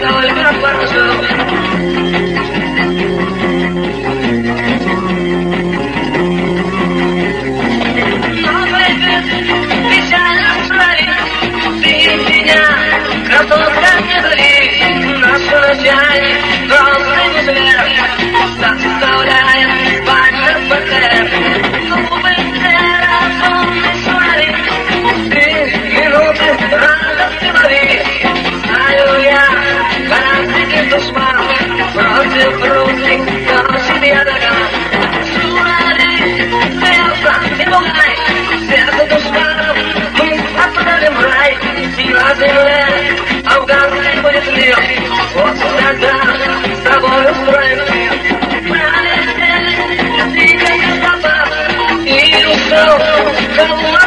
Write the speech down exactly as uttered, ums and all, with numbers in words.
только прошу. Красотка не зли, наш начальник просто не живет, заставляет спать в ПТ. Губы неразумный смотри, три минуты радости лови. Знаю я, каждый душман против русских, но себе догон. Смотри, сердце не пугай, сердце душманов мы отправим в рай. Сила земля, Афган будет мир, вот тогда с тобой устроим мир. Пролетели, ты как стопа, и ушел, кому